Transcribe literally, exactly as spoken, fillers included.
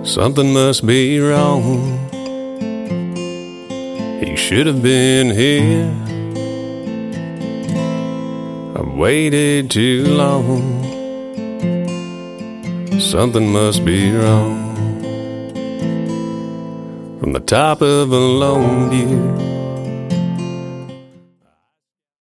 Something must be wrong. He should have been here. I've waited too long. Something must be wrong. From the top of a lone view,